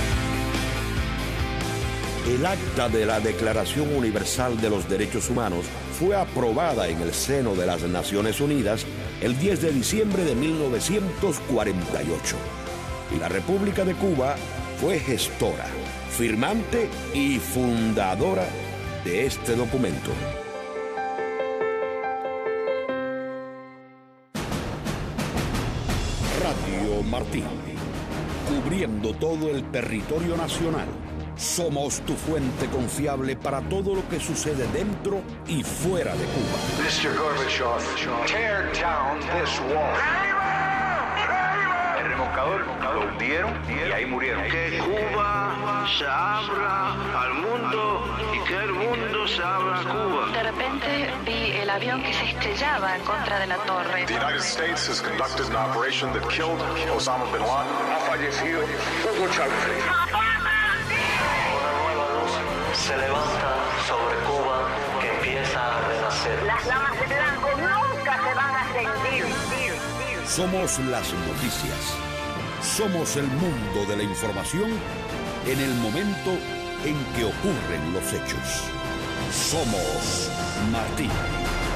El acta de la Declaración Universal de los Derechos Humanos fue aprobada en el seno de las Naciones Unidas el 10 de diciembre de 1948. Y la República de Cuba fue gestora, firmante y fundadora de este documento. Radio Martí, cubriendo todo el territorio nacional. Somos tu fuente confiable para todo lo que sucede dentro y fuera de Cuba. Mr. Gorbachev, tear down this wall. El remolcador lo hundieron y ahí murieron. Que Cuba se abra al mundo y que el mundo se abra a Cuba. De repente vi el avión que se estrellaba en contra de la torre. The United States has conducted an operation that killed Osama bin Laden. Ha fallecido Hugo Chávez. Se levanta sobre Cuba que empieza Somos las noticias. Somos el mundo de la información en el momento en que ocurren los hechos. Somos Martín.